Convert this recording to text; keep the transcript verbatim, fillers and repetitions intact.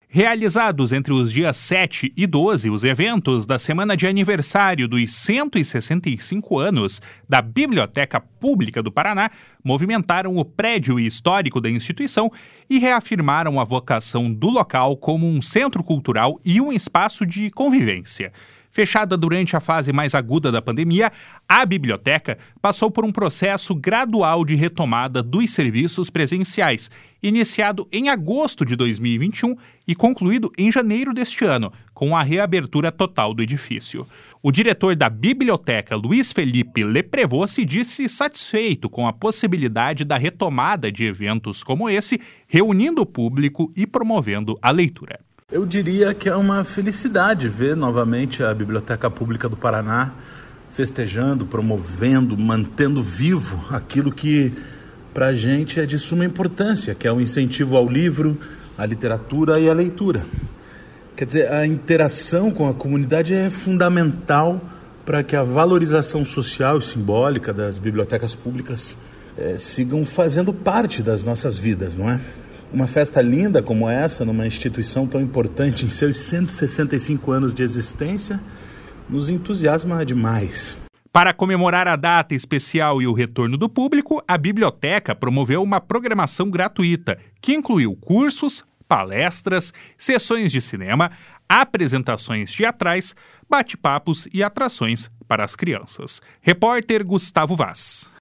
Realizados entre os dias sete e doze, os eventos da semana de aniversário dos cento e sessenta e cinco anos da Biblioteca Pública do Paraná movimentaram o prédio histórico da instituição e reafirmaram a vocação do local como um centro cultural e um espaço de convivência. Fechada durante a fase mais aguda da pandemia, a biblioteca passou por um processo gradual de retomada dos serviços presenciais, iniciado em agosto de dois mil e vinte e um e concluído em janeiro deste ano, com a reabertura total do edifício. O diretor da biblioteca, Luiz Felipe Leprevot, se disse satisfeito com a possibilidade da retomada de eventos como esse, reunindo o público e promovendo a leitura. Eu diria que é uma felicidade ver novamente a Biblioteca Pública do Paraná festejando, promovendo, mantendo vivo aquilo que para a gente é de suma importância, que é o incentivo ao livro, à literatura e à leitura. Quer dizer, a interação com a comunidade é fundamental para que a valorização social e simbólica das bibliotecas públicas é, sigam fazendo parte das nossas vidas, não é? Uma festa linda como essa, numa instituição tão importante em seus cento e sessenta e cinco anos de existência, nos entusiasma demais. Para comemorar a data especial e o retorno do público, a biblioteca promoveu uma programação gratuita, que incluiu cursos, palestras, sessões de cinema, apresentações teatrais, bate-papos e atrações para as crianças. Repórter Gustavo Vaz.